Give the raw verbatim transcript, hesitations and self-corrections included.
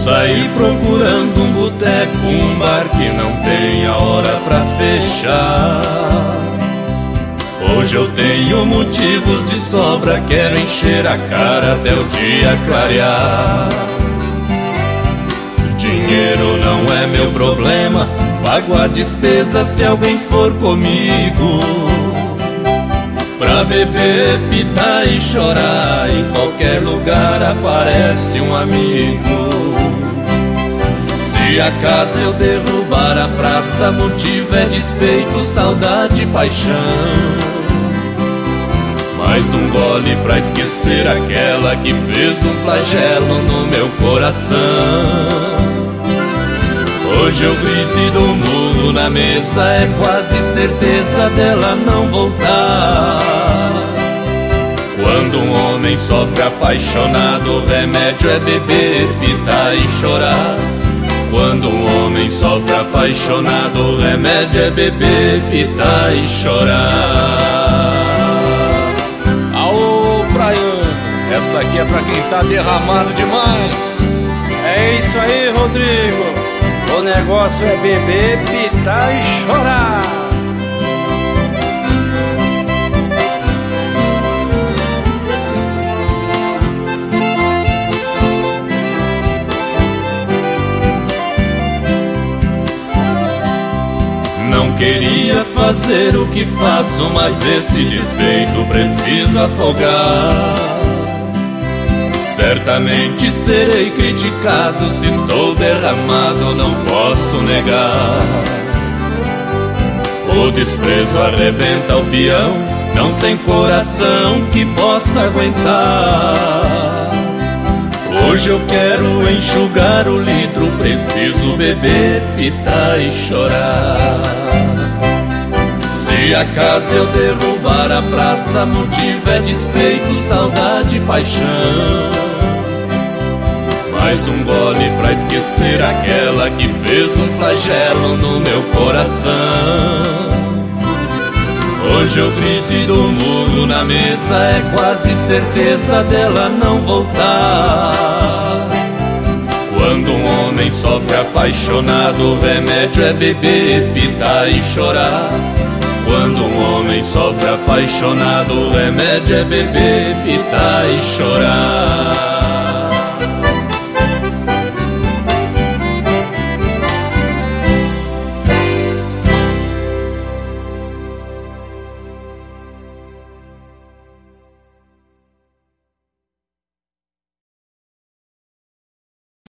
saí procurando um boteco, um bar que não tenha hora pra fechar. Hoje eu tenho motivos de sobra, quero encher a cara até o dia clarear. Dinheiro não é meu problema, pago a despesa se alguém for comigo. Pra beber, pitar e chorar, em qualquer lugar aparece um amigo. Se acaso eu derrubar a praça, motivo é despeito, saudade e paixão. Mais um gole pra esquecer aquela que fez um flagelo no meu coração. Hoje eu grito e dou um murro na mesa, é quase certeza dela não voltar. Quando um homem sofre apaixonado, o remédio é beber, pitar e chorar. Quando um homem sofre apaixonado, o remédio é beber, pitar e chorar. Aô, praiano, essa aqui é pra quem tá derramado demais. É isso aí, Rodrigo. O negócio é beber, pitar e chorar. Não queria fazer o que faço, mas esse despeito preciso afogar. Certamente serei criticado, se estou derramado não posso negar. O desprezo arrebenta o peão, não tem coração que possa aguentar. Hoje eu quero enxugar o litro, preciso beber, pitar e chorar. Se acaso eu derrubar a praça, motivo é despeito, saudade e paixão. Mais um gole pra esquecer aquela que fez um flagelo no meu coração. Hoje eu grito e dou um murro na mesa, é quase certeza dela não voltar. Quando um homem sofre apaixonado, o remédio é beber, pitar e chorar. Quando um homem sofre apaixonado, o remédio é beber, pitar e chorar.